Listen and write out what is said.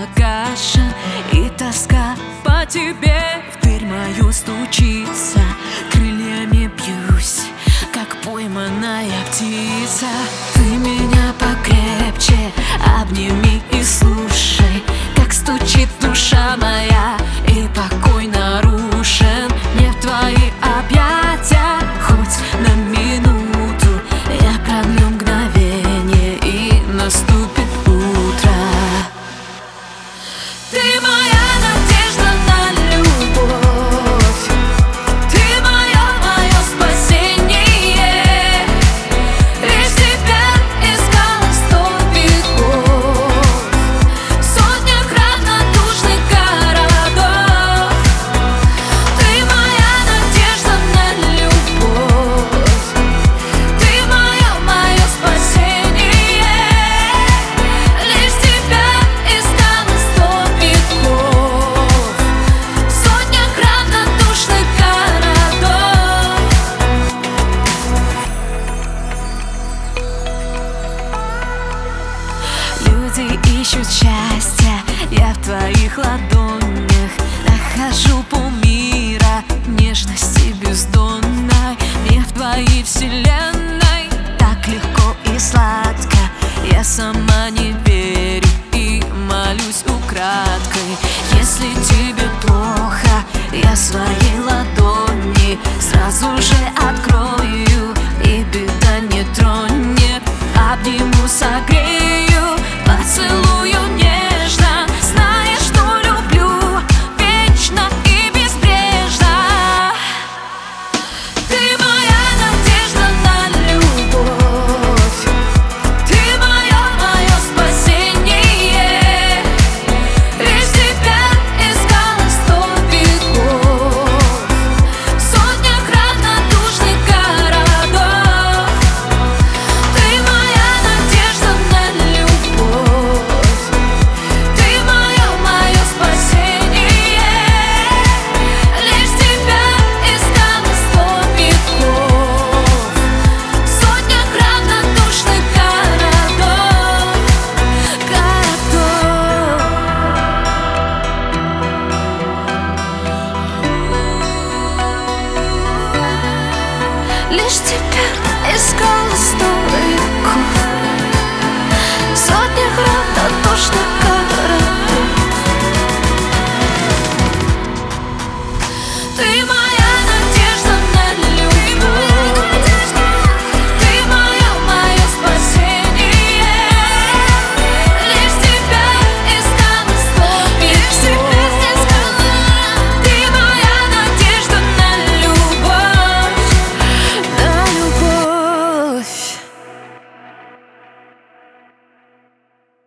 погашен, и тоска по тебе в дверь мою стучится. Крыльями бьюсь, как пойманная птица. Ты меня покрепче обними и слушай, как стучит душа моя, и покой нарушен. Мне в твои объятия хоть на минуту, я продлю мгновение, и наступит утро. Ты моя надежда на любовь, ты мое спасение. Лишь тебя искала 100 веков, в сотнях равнодушных городов. Ты моя надежда на любовь, ты мое спасение. Лишь тебя искала 100 веков, в сотнях равнодушных городов. Люди ищут счастья, я в твоих ладонях нахожу полмира нежности бездонной. Мне в твоей вселенной так легко и сладко, я сама не верю и молюсь украдкой. Если тебе плохо, я свои ладони сразу же открою, и беда не тронет. Обниму, согрею, поцелую нежно, зная, что люблю вечно и безбрежно. Ты моя надежда на любовь, ты мое спасение. Лишь тебя искала 100 веков, в сотнях равнодушных городов. Ты моя надежда на любовь, ты мое спасение. Лишь тебя искала 100 веков, в сотнях равнодушных городов. Лишь тебя искала 100 веков, в сотнях равнодушных